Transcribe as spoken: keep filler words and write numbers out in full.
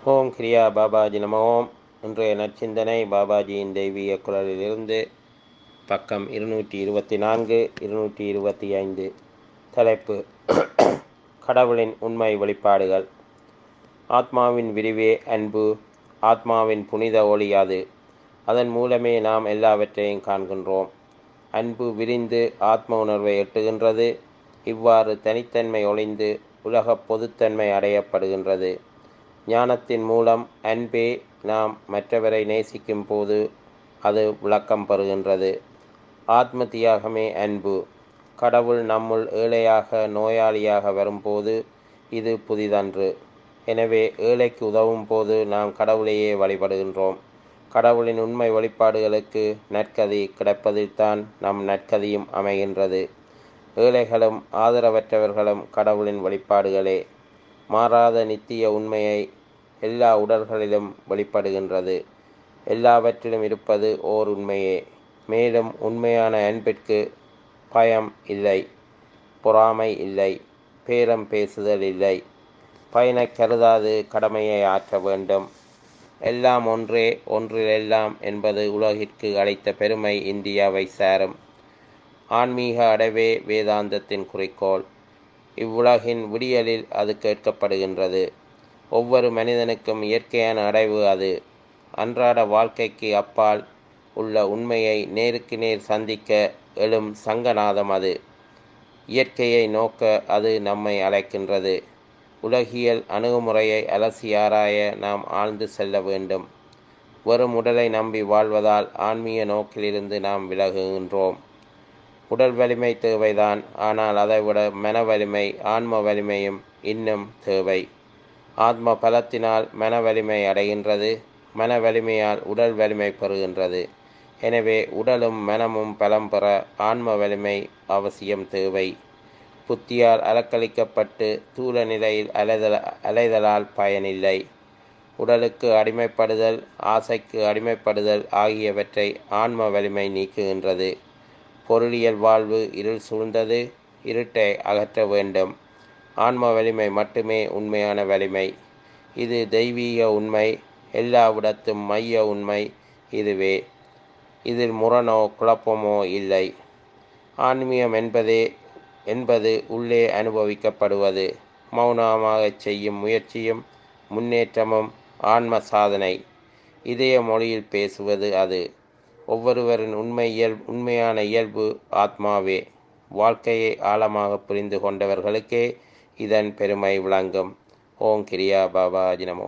ஓம் கிரியா பாபாஜி நம ஓம். இன்றைய நற்சிந்தனை பாபாஜியின் தெய்வீக குரலிலிருந்து பக்கம் இருநூற்றி இருபத்தி நான்கு இருநூற்றி இருபத்தி ஐந்து. தலைப்பு: கடவுளின் உண்மை வெளிப்பாடுகள். ஆத்மாவின் விரிவே அன்பு. ஆத்மாவின் புனித ஒளி அது. அதன் மூலமே நாம் எல்லாவற்றையும் காண்கின்றோம். அன்பு விரிந்து ஆத்ம உணர்வை எட்டுகின்றது. இவ்வாறு தனித்தன்மை ஒளிந்து உலகப் பொதுத்தன்மை அடையப்படுகின்றது. ஞானத்தின் மூலம் அன்பே நாம் மற்றவரை நேசிக்கும் போது அது விளக்கம் பெறுகின்றது. ஆத்ம தியாகமே அன்பு. கடவுள் நம்முள் ஏழையாக நோயாளியாக வரும்போது இது புதிதன்று. எனவே ஏழைக்கு உதவும் போது நாம் கடவுளையே வழிபடுகின்றோம். கடவுளின் உண்மை வெளிப்பாடுகளுக்கு நற்கதி கிடைப்பதில்தான் நம் நற்கதியும் அமைகின்றது. ஏழைகளும் ஆதரவற்றவர்களும் கடவுளின் வெளிப்பாடுகளே. மாறாத நித்திய உண்மையை எல்லா உடல்களிலும் வெளிப்படுகின்றது. எல்லாவற்றிலும் இருப்பது ஓர் உண்மையே. மேலும் உண்மையான அன்பிற்கு பயம் இல்லை, பொறாமை இல்லை, பேரம் பேசுதல் இல்லை. பயனை கருதாது கடமையை ஆற்ற வேண்டும். எல்லாம் ஒன்றே ஒன்றில் எல்லாம் என்பது உலகிற்கு அளித்த பெருமை இந்தியாவை சாரும். ஆன்மீக அடைவே வேதாந்தத்தின் குறிக்கோள். இவ்வுலகின் விடியலில் அது கேட்கப்படுகின்றது. ஒவ்வொரு மனிதனுக்கும் இயற்கையான அடைவு அது. அன்றாட வாழ்க்கைக்கு அப்பால் உள்ள உண்மையை நேருக்கு நேர் சந்திக்க எழும் சங்கநாதம் அது. இயற்கையை நோக்க அது நம்மை அழைக்கின்றது. உலகியல் அணுகுமுறையை அலசி ஆராய நாம் ஆழ்ந்து செல்ல வேண்டும். வெறும் உடலை நம்பி வாழ்வதால் ஆன்மீக நோக்கிலிருந்து நாம் விலகுகின்றோம். உடல் வலிமை தேவைதான், ஆனால் அதைவிட மன வலிமை ஆன்ம வலிமையும் இன்னும் தேவை. ஆத்ம பலத்தினால் மன வலிமை அடைகின்றது. மன வலிமையால் உடல் வலிமை பெறுகின்றது. எனவே உடலும் மனமும் பலம் பெற ஆன்ம வலிமை அவசியம் தேவை. புத்தியால் அலக்களிக்கப்பட்டு தூல நிலையில் அலைதல் அலைதலால் பயனில்லை. உடலுக்கு அடிமைப்படுதல், ஆசைக்கு அடிமைப்படுதல் ஆகியவற்றை ஆன்ம வலிமை நீக்குகின்றது. பொருளியல் வாழ்வு இருள் சூழ்ந்தது. இருட்டை அகற்ற வேண்டும். ஆன்ம வலிமை மட்டுமே உண்மையான வலிமை. இது தெய்வீக உண்மை. எல்லாவிடத்தும் மைய உண்மை இதுவே. இதில் முரணோ குழப்பமோ இல்லை. ஆன்மீகம் என்பதே என்பது உள்ளே அனுபவிக்கப்படுவது. மௌனமாக செய்யும் முயற்சியும் முன்னேற்றமும் ஆன்ம சாதனை. இதய மொழியில் பேசுவது அது. ஒவ்வொருவரின் உண்மை இயல் உண்மையான இயல்பு ஆத்மாவே. வாழ்க்கையை ஆழமாக புரிந்து கொண்டவர்களுக்கே இதன் பெருமை விளங்கும். ஓம் கிரியா பாபாஜி நமோ.